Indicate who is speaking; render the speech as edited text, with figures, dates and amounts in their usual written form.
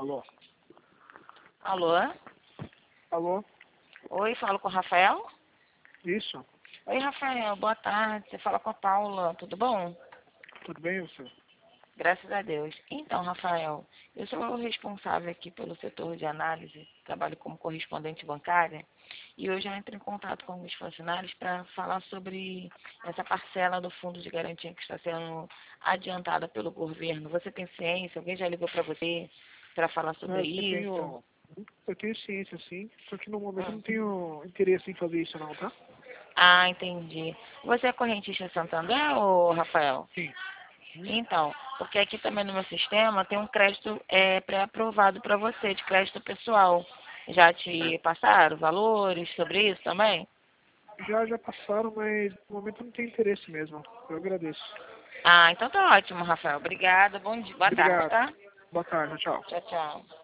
Speaker 1: Alô?
Speaker 2: Alô?
Speaker 1: Alô?
Speaker 2: Oi, falo com o Rafael?
Speaker 1: Isso?
Speaker 2: Oi, Rafael, boa tarde. Você fala com a Paula, tudo bom?
Speaker 1: Tudo bem, você?
Speaker 2: Graças a Deus. Então, Rafael, eu sou o responsável aqui pelo setor de análise, trabalho como correspondente bancária, e hoje eu entro em contato com alguns funcionários para falar sobre essa parcela do fundo de garantia que está sendo adiantada pelo governo. Você tem ciência? Alguém já ligou para você para falar sobre
Speaker 1: Não,
Speaker 2: isso?
Speaker 1: eu tenho ciência, sim, só que no momento eu
Speaker 2: Hum.
Speaker 1: não tenho interesse em fazer isso não, tá?
Speaker 2: Ah, entendi. Você é correntista Santander, ou Rafael?
Speaker 1: Sim.
Speaker 2: Então, porque aqui também no meu sistema tem um crédito pré-aprovado para você, de crédito pessoal. Já te passaram valores sobre isso também?
Speaker 1: Já passaram, mas no momento eu não tenho interesse mesmo. Eu agradeço.
Speaker 2: Ah, então tá ótimo, Rafael. Obrigada. Bom dia, boa tarde,
Speaker 1: Obrigado.
Speaker 2: tá?
Speaker 1: Boa tarde, tchau.
Speaker 2: Tchau, tchau.